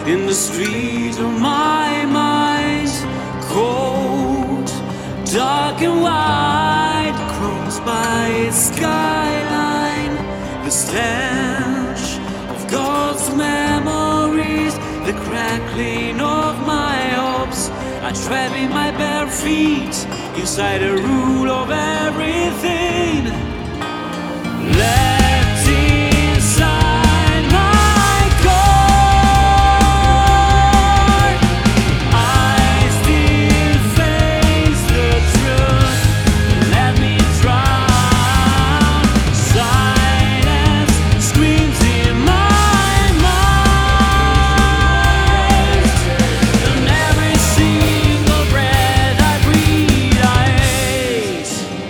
in the street of my mind, cold, dark and white, crossed by its skyline, the stench of God's memories, the crackling of my hopes. I tread with my bare feet inside the rule of everything. Left inside my core, I still face the truth. Let me drown. Silence screams in my mind, and every single breath I breathe I hate.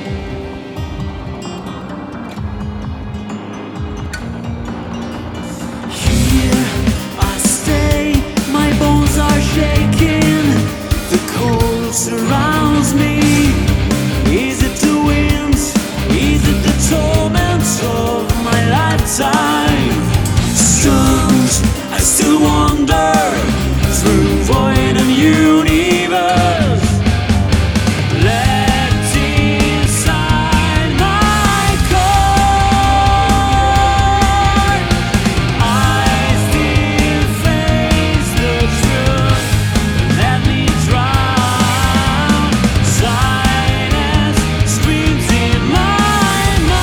Here I stay, my bones are shaking, the cold surrounds me. Is it the wind? Is it the torment of my lifetime? Stunned, I still wander through void and universe. Left inside my core, I still face the truth. Let me drown. Silence screams in my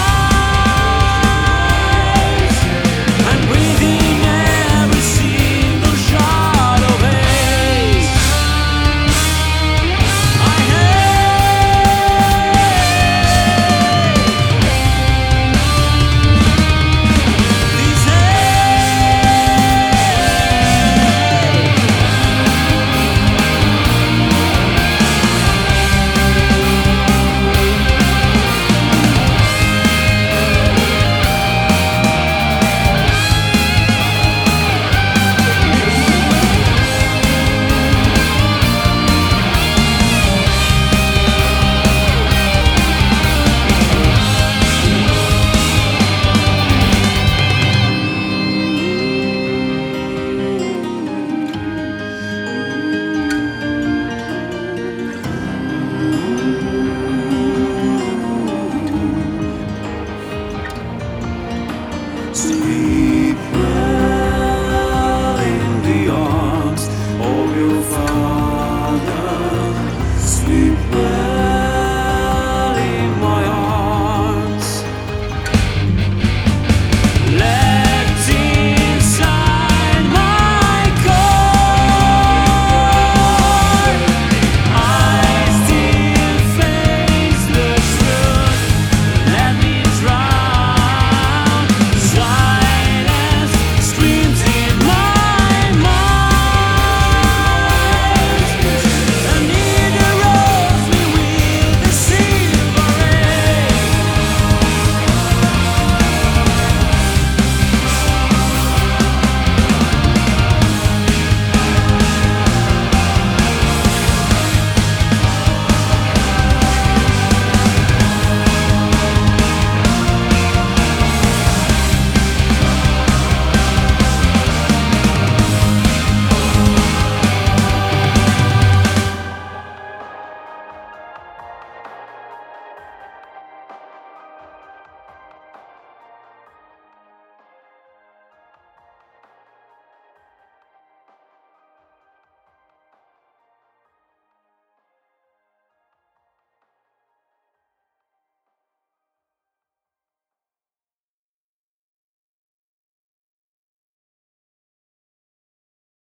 mind. I'm breathing every single shot of hate. I hate these streets